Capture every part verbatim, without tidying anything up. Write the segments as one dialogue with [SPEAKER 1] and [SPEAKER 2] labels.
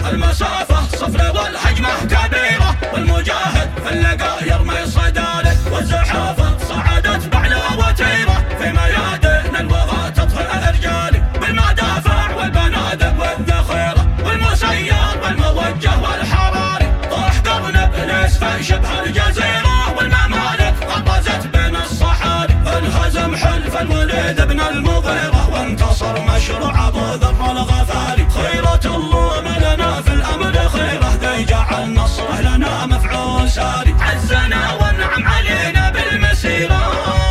[SPEAKER 1] المسافة صفر والهجمة كبيرة، والمجاهد في اللقا يرمي صداله، والزحافة صعدت بعلى وتيرة، في ميادين الوغى تطفئ رجالي، بالمدافع والبنادق والذخيرة، والمسير والموجه والحراري، طاح قرن ابليس في شبه الجزيرة، والممالك غرزت بين الصحاري، انهزم حلف الوليد بن المغيرة، وانتصر مشروع ابو ذر الغفاري، خيرة الله لنا في الامر خيره، ذي جعل نصره لنا مفعول ساري، عزنا وانعم علينا بالمسيرة،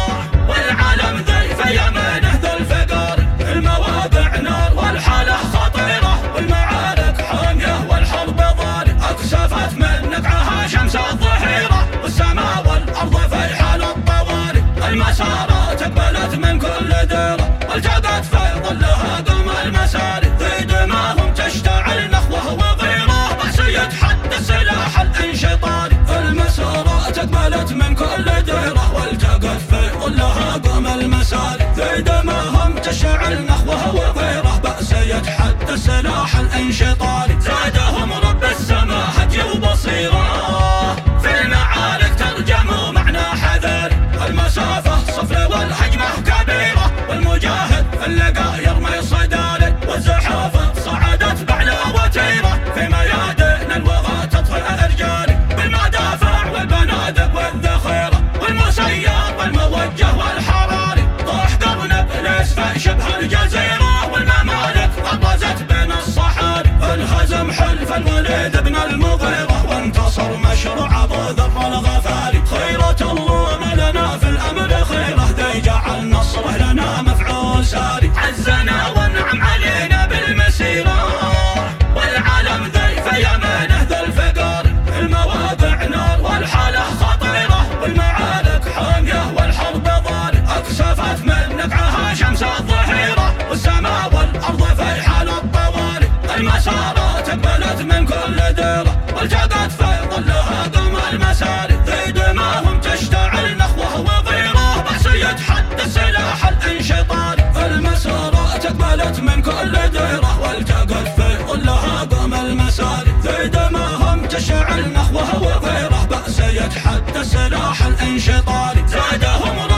[SPEAKER 1] والعالم ذي في يمنه ذو الفقار، المواقع نار والحالة خطيرة، والمعارك حامية والحرب ضاري، اكسفت من نقعها شمس الظهيرة، والسماء والارض في حال الطوارئ، المسارات اقبلت من كل ديرة، والتقت في ظلها قوم المساري، في دماهم تشتعل نخوة وغيرة، بأس يتحدى السلاح الانشطاري، المسارات اقبلت من كل ديرة، والتقت في ظلها قوم المساري، في دماهم تشتعل نخوة وغيرة، بأس يتحدى السلاح الانشطاري، زادهم رب السماء هدي وبصيرة، في المعارك ترجموا معنى حذاري، المسافة صفر والهجمة كبيرة، والمجاهد في اللقا يرمي صداله، والزحافة صعدت بعلى وتيرة، في ميادين الوغى تطفئ رجالي، بالمدافع والبنادق والذخيرة، والمسير والموجه والحراري، طاح قرن ابليس في شبه الجزيرة، والممالك غرزت بين الصحاري، انهزم حلف الوليد بن المغيرة، وانتصر مشروع ابو ذر الغفاري، خيرة الله لنا في الامر خيره، ذي جعل نصره لنا مفعول ساري، عزنا وانعم علينا بالمسيرة، والعالم ذي في يمنه ذو الفقار، المواقع نار والحالة خطيرة، والمعارك حامية والحرب ضاري، اكسفت من نقعها شمس الظهيرة، والسماء والارض في حال الطوارئ، المسارات اقبلت من كل ديرة، والتقت في ظلها قوم المساري، في دماهم تشتعل نخوة وغيرة، بأس يتحدى السلاح الانشطاري، المسارات اقبلت من كل ديرة، والتقت في ظلها قوم المساري، في دماهم تشتعل نخوة وغيرة، بأس يتحدى السلاح الانشطاري، زادهم